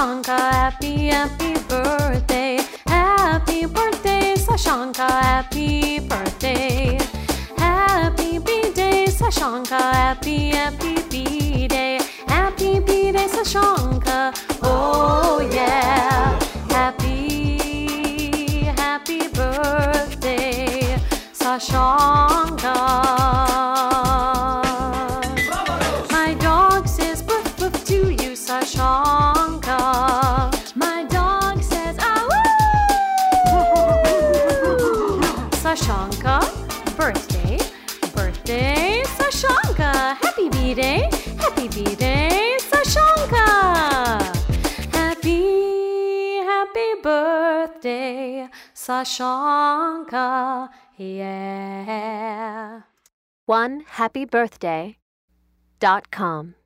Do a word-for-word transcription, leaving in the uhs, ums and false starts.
Sashanka, happy, happy birthday. Happy birthday, Sashanka, happy birthday. Happy B-Day, Sashanka, happy, happy B-Day. Happy B-Day, Sashanka, oh yeah. Happy, happy birthday, Sashanka. My dog says woof woof to you, Sashanka. My dog says ah woo. Sashanka, birthday, birthday, Sashanka. Happy B-Day, happy B-Day, Sashanka. Happy, happy birthday, Sashanka, yeah. one happy birthday dot com